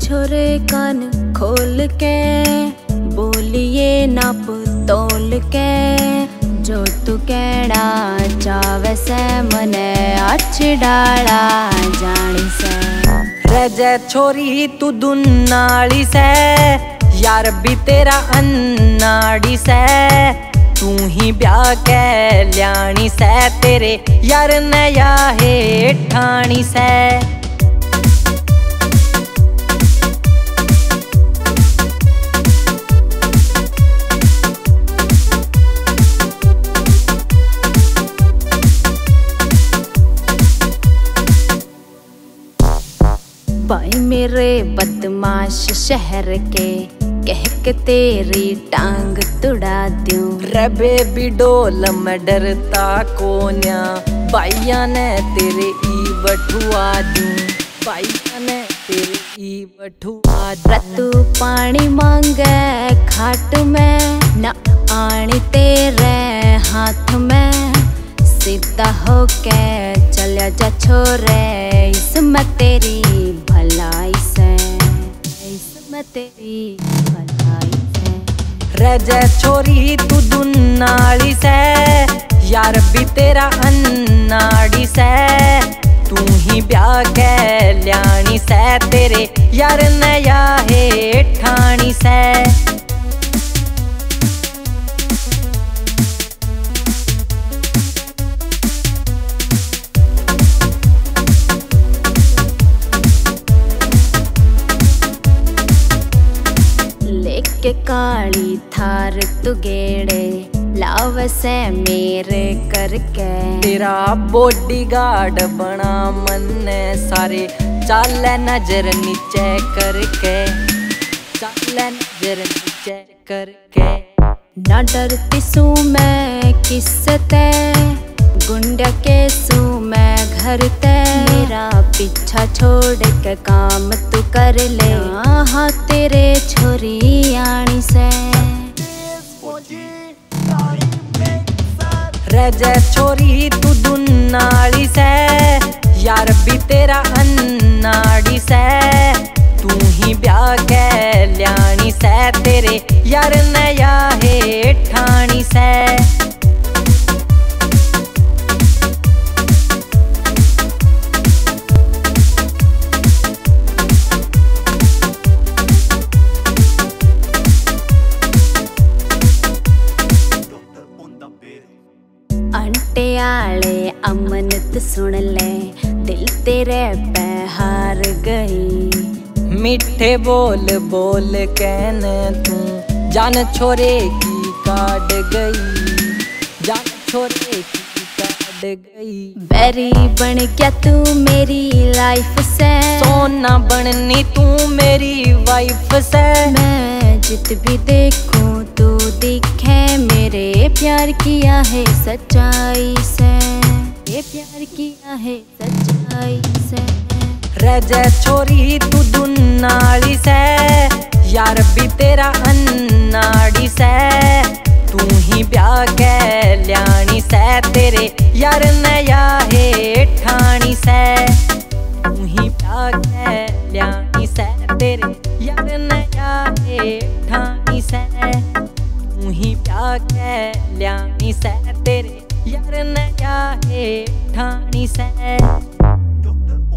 छोरे कान खोल के बोलिए नाप तोल के, जो तू कहना चावे से मने अच्छ डाला जानी से। रजे छोरी तू दुनाली से, यार भी तेरा अन्नाड़ी से, तू ही ब्याह के ल्याणी से, तेरे यार नया है ठाणी से। भाई मेरे बदमाश शहर के कह के तेरी टांग तुड़ा दूं। रे बेबी डोल मैं डरता कोन्या, भाइया ने तेरे ई बठुआ दूं, भाइया ने तेरे ई बठुआ दूं। तू पानी मांगे खाट में न आनी तेरे हाथ में, सीधा होके चलिया जा छोरे इसमें तेरी भलाई से, इसमें तेरी भलाई से। रजे छोरी तू दुनाली से, यार भी तेरा अन्नाड़ी से, तू ही ब्याह के ल्याणी से, तेरे यार नया है ठाणी से। के काली थार तू गेड़े लाव से मेरे करके, तेरा बॉडी गार्ड बना मन्ने सारे, चाले नजर नीचे करके, चाले नजर नीचे करके। ना डरती सू मैं किसते, गुंडा के सू मैं घर ते, मेरा पीछा छोड़ के काम तू कर ले, हाँ तेरे छोरी आनी से। रजे छोरी तू दुनाली से, यार भी तेरा अन्नाड़ी से, तू ही ब्याह के ल्याणी से, तेरे यार नया है ठाणी से। अंटे आले अमनत सुन ले, दिल तेरे पे हार गई। मीठे बोल बोल कहने तू जान छोरे की काट गई, जान छोरे की काट गई। बैरी बन गया तू मेरी लाइफ से, सोना बननी तू मेरी वाइफ से। मैं जित भी देखूं तू दिखे, मेरे प्यार किया है सच्चाई से, ये प्यार किया है सच्चाई से। रजे छोरी तू दुनाली से, यार भी तेरा अन्नाड़ी से, तू ही ब्याह के ल्याणी से, तेरे यार नया है ठाणी से, तू ही ब्याह के ल्याणी से, तेरे यार नया है ठाणी से, तू ही ब्याह के ल्याणी से, तेरे यार नया है ठाणी से।